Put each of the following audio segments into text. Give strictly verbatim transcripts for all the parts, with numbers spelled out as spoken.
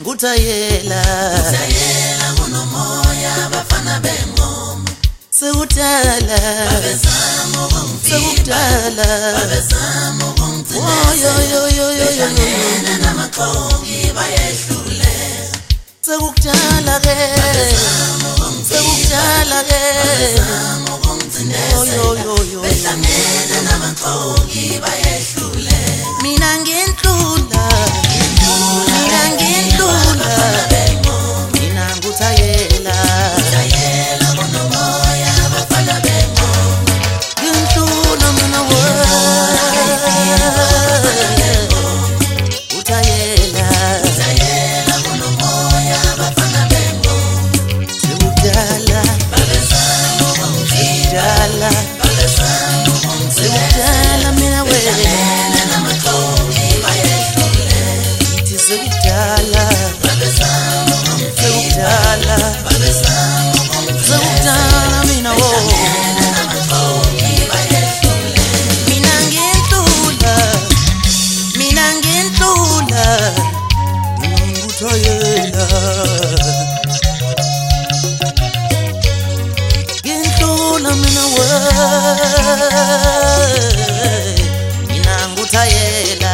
Utayela Utayela kunomoya bafana bengoma Sekutala Babezama Sekutala Babezama Oh yo yo yo yo yo Behlangene namaqoki bayehlule Sekutala ke Sekutala ke Oh yo yo yo Behlangene namaqoki bayehlule Mina nginhlula Mina nginhlula Mina ngutayela Utayela kunomoya bafana bengoma Nginhlula mina we Utayela Utayela kunomoya bafana bengoma Sekutala Babezama Sekutala Babezama Sekutala mina we Behlangene namaqoki bayehlule Sekutala Babezama Sekutala Babezama Sekutala mina wo Mina nginhlula Mina nginhlula Ngutayela Nginhlula mina we Mina ngutayela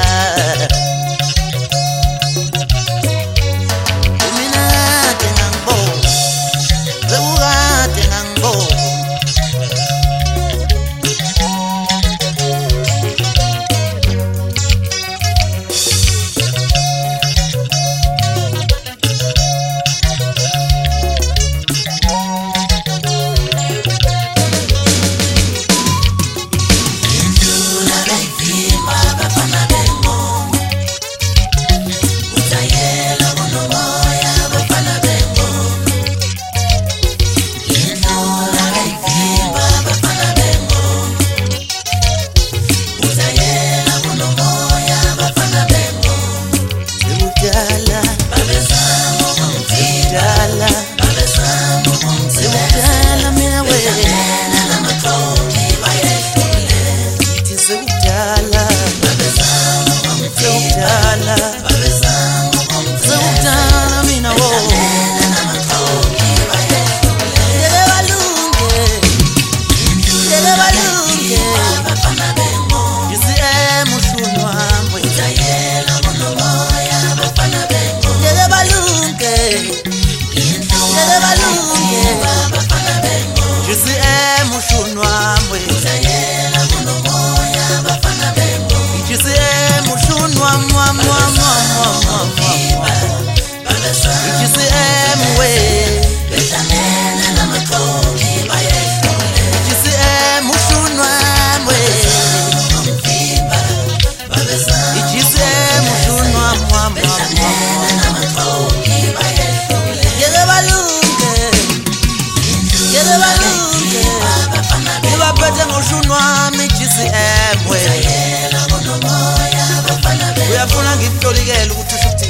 Uyafuna ngikuhlolikele ukuthi ushuthi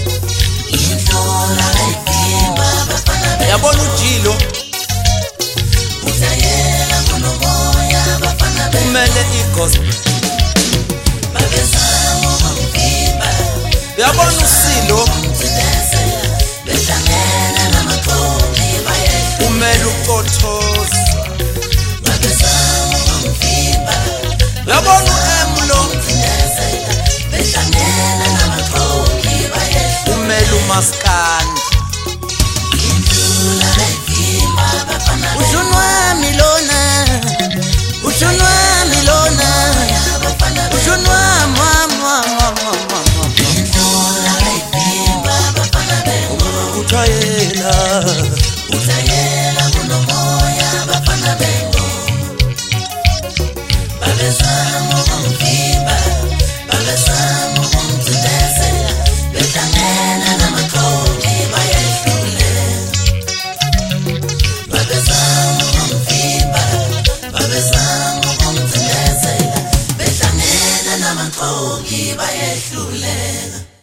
Inhlola ayivimba bafana yabona ujilo Utayela kunomoya bafana kumele igospel Babezama ukuvimba yabona usilo Behlangene namaqoki bayehlule kumele uqothoza Babezama ukuvimba yabona uemlo Behlangene namaqoki bayehlule kumele umaskandi Inhlola ayivimba bafana ushunwa milona ushunwa milona ushunwa mama mama Inhlola ayivimba bafana utayela Utayela kunomoya bafana bengoma Babezama ukuvimba Babezama ukumcindezela Behlangene namaqoki bayehlule Babezama ukuvimba Babezama ukumcindezela Behlangene namaqoki bayehlule